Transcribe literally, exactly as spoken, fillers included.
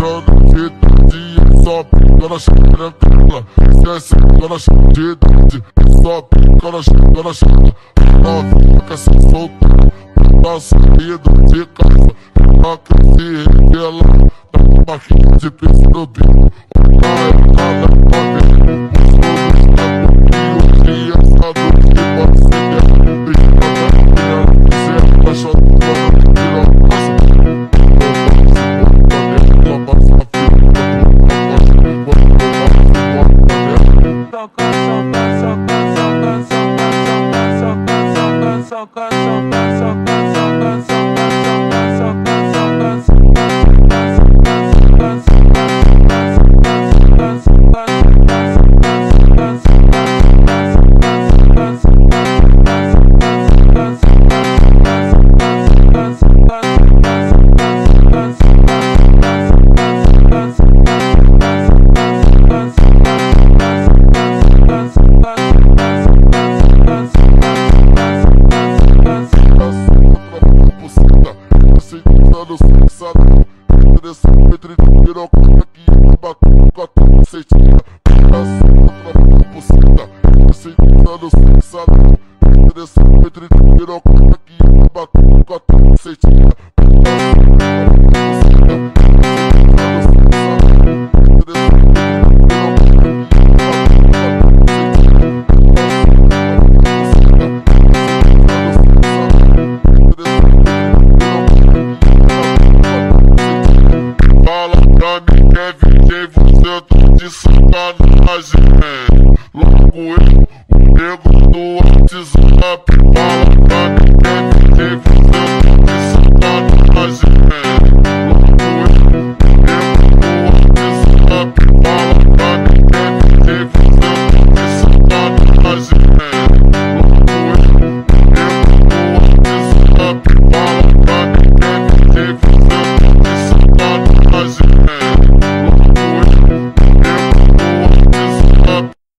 entrando de tadinha, só pica na xereca. Desce na xereca, só pica na xereca. Novinha quer se soltar, tá saindo de casa. Ela quer se revelar, tá com barriga de peixe no bico. Olha ela pra ver, os todos tá comigo. E essa do que pode ser dela. Bicho pra cá, você tá chorando, tira a passa. Desse entre piroca aqui, batendo com a tua cestinha. Passa outra buceta, sentando sensado. Desse entre piroca aqui, batendo com a tua cestinha. Fala pra mim, Kevin.